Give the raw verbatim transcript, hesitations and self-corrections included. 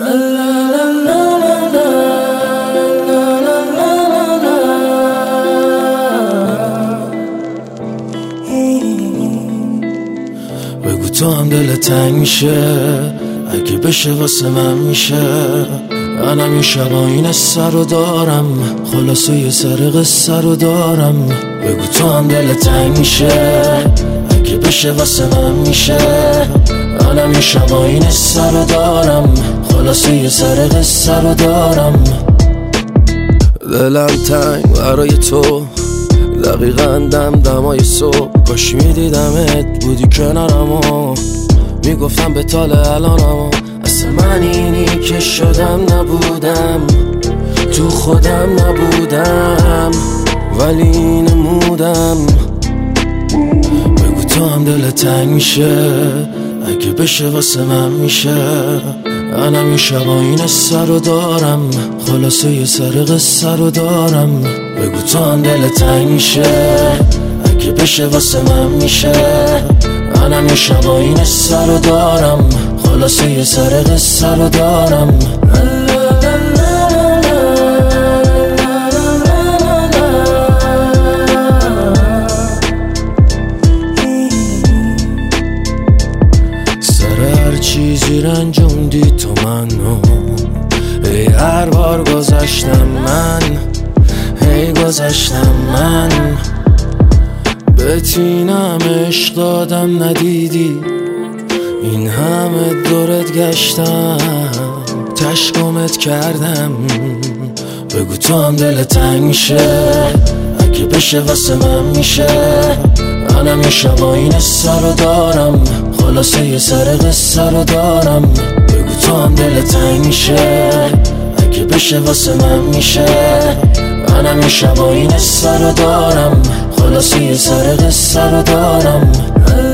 بگو تو هم دل تنگ میشه اگه بشه واسه من میشه. منم این شبا این سر رو دارم، خلاصه یه سر قصه رو دارم. بگو تو هم دل تنگ میشه اگه بشه واسه من میشه. منم این شبا این سر رو دارم، خلاصه یه سر قصه رو دارم. دلم تنگ برای تو، دقیقا دم دمای صبح. کاش میدیدمت بودی کنارم و میگفتم به تال الانم. اصلا من اینی که شدم نبودم، تو خودم نبودم، ولی نمودم. بگو تو هم دل تنگ میشه اگه بشه واسه من میشه. منم این شبا این سر رو دارم، خلاصه یه سر قصه رو دارم. بگو تو هم دل تنگ میشه اگه بشه واسه من میشه. منم این شبا این سر رو دارم، خلاصه یه سر قصه رو دارم. سر هر چیزی رنجوندی تو منو، ای هر بار گذشتم من، هی گذشتم من. بتینم عشق دادم ندیدی، این همه دورت گشتم، تشکمت کردم. بگو تو هم دل تنگ میشه اگه بشه واسه من میشه. منم یه شبا این سر رو دارم، خلاصه یه سر قصه رو دارم. بگو تو هم دل تنگ میشه اگه بشه واسه من میشه. منم یه شبا این سر رو دارم، خلاصه یه سر قصه رو دارم.